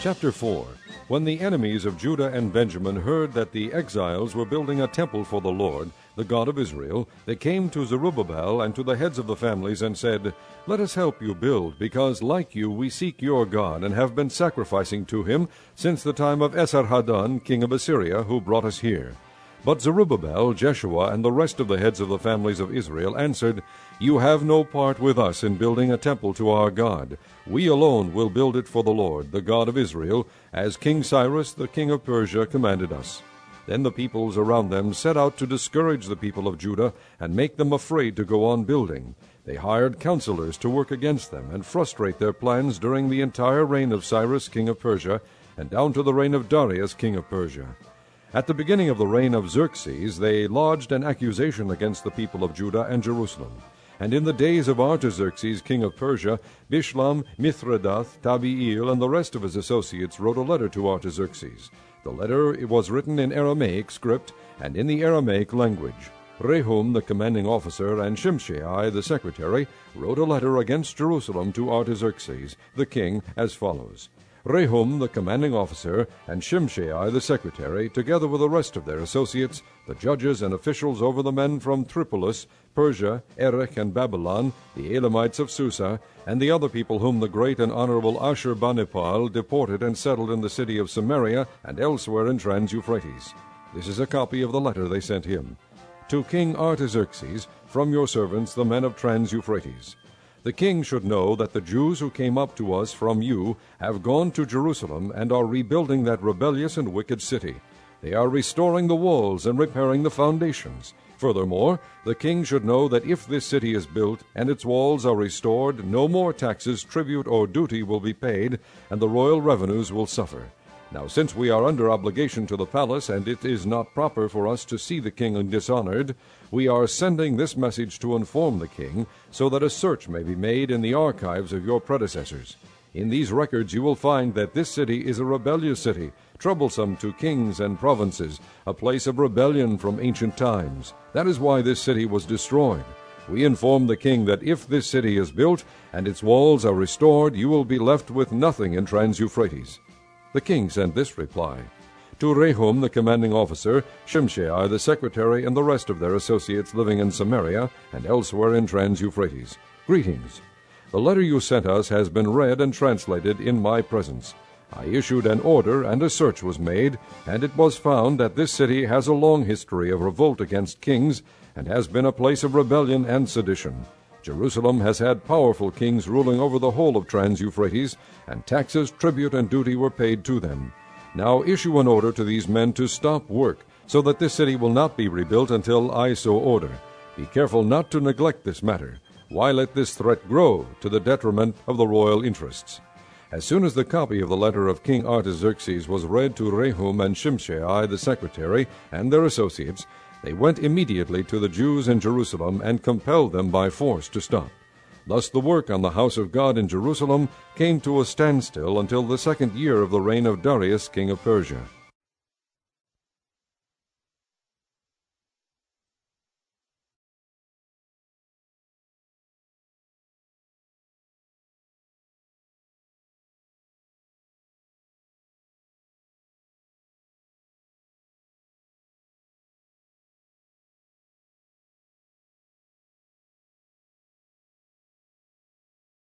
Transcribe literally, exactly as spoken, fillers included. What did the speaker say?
Chapter four. When the enemies of Judah and Benjamin heard that the exiles were building a temple for the Lord, the God of Israel, they came to Zerubbabel and to the heads of the families and said, Let us help you build, because like you we seek your God, and have been sacrificing to him since the time of Esarhaddon, king of Assyria, who brought us here. But Zerubbabel, Jeshua, and the rest of the heads of the families of Israel answered, You have no part with us in building a temple to our God. We alone will build it for the Lord, the God of Israel, as King Cyrus, the king of Persia, commanded us. Then the peoples around them set out to discourage the people of Judah and make them afraid to go on building. They hired counselors to work against them and frustrate their plans during the entire reign of Cyrus, king of Persia, and down to the reign of Darius, king of Persia. At the beginning of the reign of Xerxes, they lodged an accusation against the people of Judah and Jerusalem. And in the days of Artaxerxes, king of Persia, Bishlam, Mithredath, Tabiel, and the rest of his associates wrote a letter to Artaxerxes. The letter was written in Aramaic script and in the Aramaic language. Rehum, the commanding officer, and Shimshai, the secretary, wrote a letter against Jerusalem to Artaxerxes, the king, as follows. Rehum, the commanding officer, and Shimshai, the secretary, together with the rest of their associates, the judges and officials over the men from Tripolis, Persia, Erech, and Babylon, the Elamites of Susa, and the other people whom the great and honorable Ashurbanipal deported and settled in the city of Samaria and elsewhere in Trans-Euphrates. This is a copy of the letter they sent him. To King Artaxerxes, from your servants, the men of Trans-Euphrates. The king should know that the Jews who came up to us from you have gone to Jerusalem and are rebuilding that rebellious and wicked city. They are restoring the walls and repairing the foundations. Furthermore, the king should know that if this city is built and its walls are restored, no more taxes, tribute, or duty will be paid, and the royal revenues will suffer. Now, since we are under obligation to the palace, and it is not proper for us to see the king dishonored, we are sending this message to inform the king, so that a search may be made in the archives of your predecessors. In these records you will find that this city is a rebellious city, troublesome to kings and provinces, a place of rebellion from ancient times. That is why this city was destroyed. We inform the king that if this city is built and its walls are restored, you will be left with nothing in Trans-Euphrates. The king sent this reply. To Rehum, the commanding officer, Shimshai, the secretary, and the rest of their associates living in Samaria and elsewhere in Trans-Euphrates. Greetings. The letter you sent us has been read and translated in my presence. I issued an order, and a search was made, and it was found that this city has a long history of revolt against kings, and has been a place of rebellion and sedition. Jerusalem has had powerful kings ruling over the whole of Trans-Euphrates, and taxes, tribute, and duty were paid to them. Now issue an order to these men to stop work, so that this city will not be rebuilt until I so order. Be careful not to neglect this matter. Why let this threat grow to the detriment of the royal interests? As soon as the copy of the letter of King Artaxerxes was read to Rehum and Shimshai the secretary and their associates, they went immediately to the Jews in Jerusalem and compelled them by force to stop. Thus the work on the house of God in Jerusalem came to a standstill until the second year of the reign of Darius king of Persia.